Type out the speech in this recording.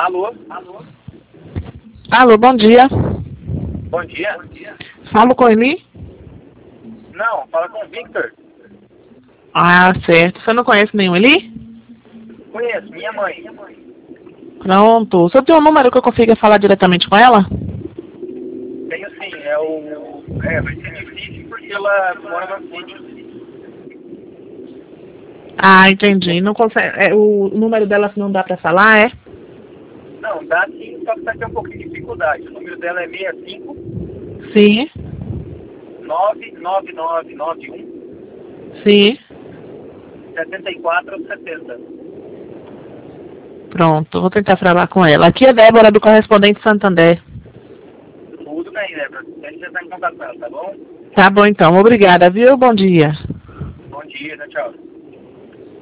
Alô? Alô, bom dia. Bom dia. Falo com ele? Não, fala com o Victor. Ah, certo. Você não conhece nenhum ali? Conheço, minha mãe. Pronto. O senhor tem um número que eu consiga falar diretamente com ela? Tenho sim, vai ser difícil porque ela mora no sítio. Ah, entendi. Não consegue, o número dela não dá pra falar, é? Não, dá sim, só que tá tendo um pouquinho de dificuldade. O número dela é 65 Sim, 99991 sim. 7470. Pronto, vou tentar falar com ela. Aqui é Débora, do Correspondente Santander. Tudo bem, Débora. Deixa eu estar em contato com ela, tá bom? Tá bom então, obrigada, viu? Bom dia. Bom dia, tchau.